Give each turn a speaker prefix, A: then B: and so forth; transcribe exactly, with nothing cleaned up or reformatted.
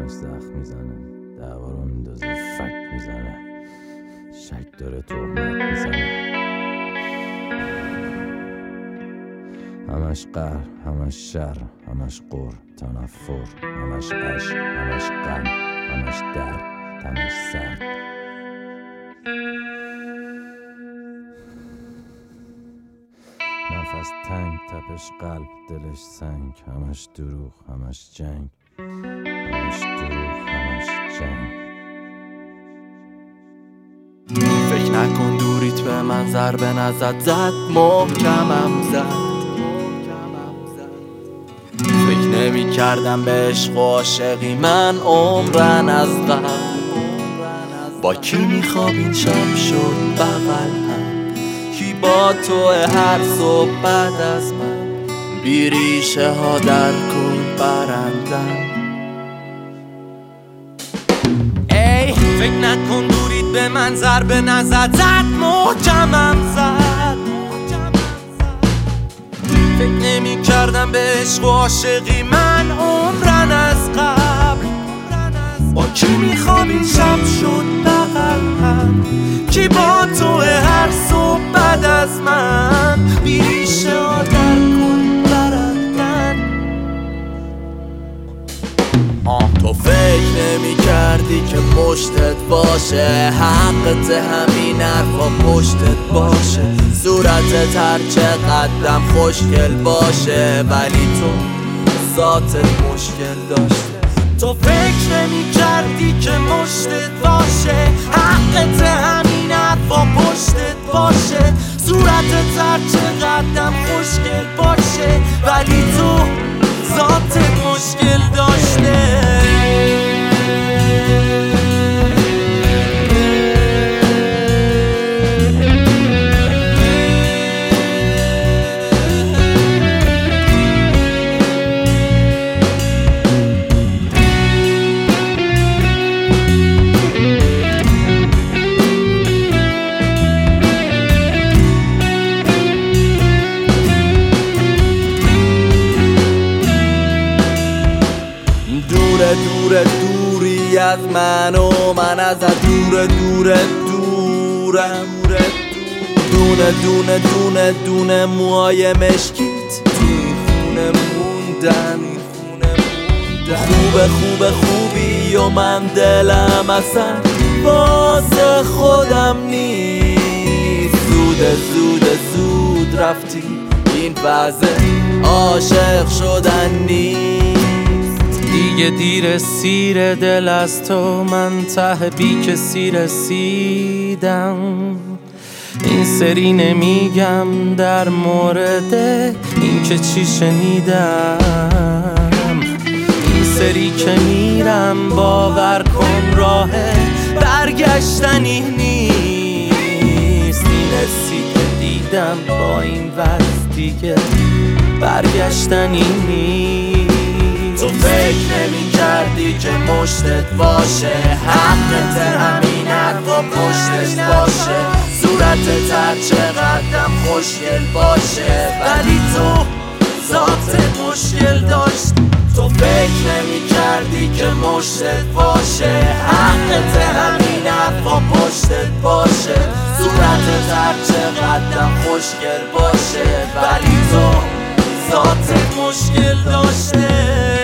A: همش زخم میزنه، دعوا رو میندازه، فک میزنه، شک داره، تهمت میزنه، همش قهر، همش شر، همش قر، تنفر، همش عشق، همش غم، همش درد، تنش سرد. نفس تنگ، تپش قلب، دلش سنگ، همش دروغ، همش جنگ، همش دروغ، همش جنگ.
B: فکر نکن دوریت به من ضربه نزد، زد محکمم زد. فکر نمی کردم به عشق و عاشقی من عمرن از قبل. با کی میخواب این شب شد بغل هم، کی با تو هر صبح بعد از من، بی ریشه ها در کل برندم. ای فکر نکن دوریت به من ضربه نزد، زد محکمم زد. فکر نمی کردم به عشق و عاشقی من عمرن از قبل. با کی میخواب این شب شد بغل هم، کی با تو هر صبح بعد از من، بی ریشه ها در کل برندن. تو فکر نمی کردی که پشتت باشه، حقت همین حرفا پشتت باشه، صورتت هر چقدرم خوشگل باشه، ولی تو ذاتت مشکل داشته. تو فکر نمی کردی که مشتت باشه، حقت همین حرفا پشتت باشه، صورتت هر چقدرم خوشگل باشه، ولی تو ذاتت مشکل داشته. دور دور دوری از من و من از دور دور دورم، دونه دونه دونه دونه موهای مشکیت توی خونه موندن. خوبه خوبه خوبی و من دلم اصلا واسه خودم نیست. زود زود زود رفتی، این وضع عاشق شدن نیست. دیگه دیر سیر دل از تو، من ته بی کسی رسیدم. این سری نمیگم در مورد این که چی شنیدم، این سری که میرم باور کن راه برگشتنی نیست. این حسی که دیدم با این وضع دیگه برگشتنی نیست. تو فکر نمی کردی که مشتت باشه، حقت همین حرفا پشتش باشه، صورتت هر چقدرم خوشگل باشه، ولی تو ذاتت مشکل داشت. تو فکر نمی کردی که مشتت باشه، حقت همین حرفا پشتت باشه، صورتت هر چقدرم خوشگل باشه، ولی تو ذاتت مشکل داشته.